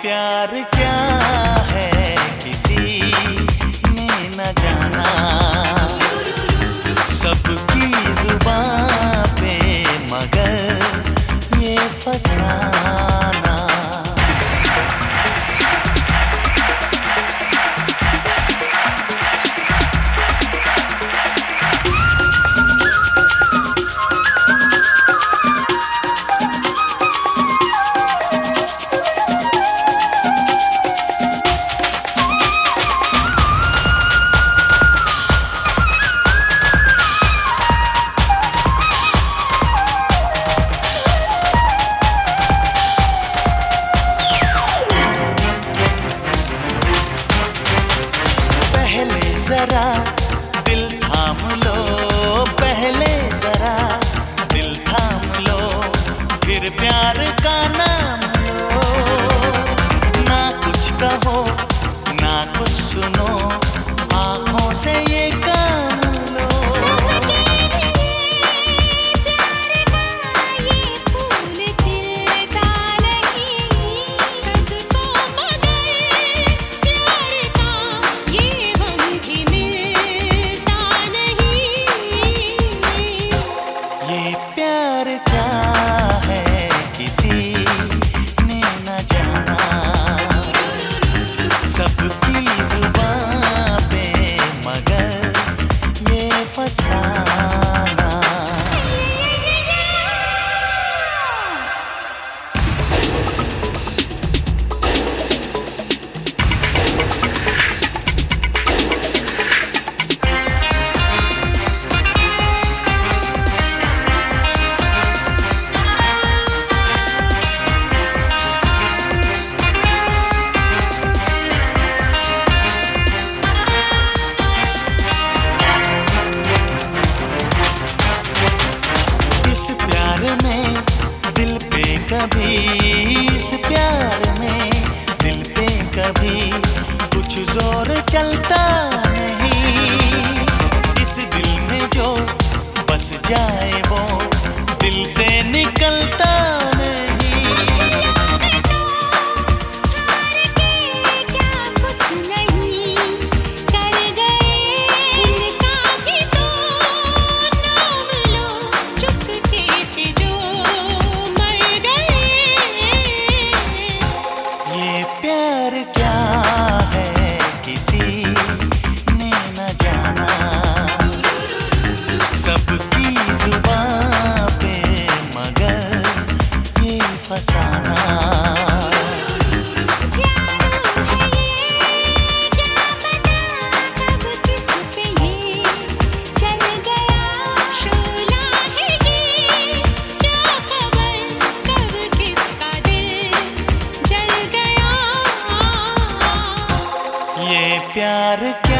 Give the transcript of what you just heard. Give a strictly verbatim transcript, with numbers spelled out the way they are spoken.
प्यार क्या है किसी ने न जाना, सबकी जुबां पे मगर ये फसाना। जरा दिल थाम लो, पहले जरा दिल थाम लो, फिर प्यार का नाम लो। ना कुछ कहो ना कुछ सुनो, आंखों से ये काम लो। प्यार क्या है किसी ने न जाना, सबकी जुबां पे मगर ये फसाना। में दिल पे कभी, इस प्यार में दिल पे कभी कुछ जोर चलता नहीं। इस दिल में जो बस जाए वो दिल से निकलता नहीं। प्यार क्या है किसी ने न जाना, सबकी जुबां पे मगर ये फसाना। ये प्यार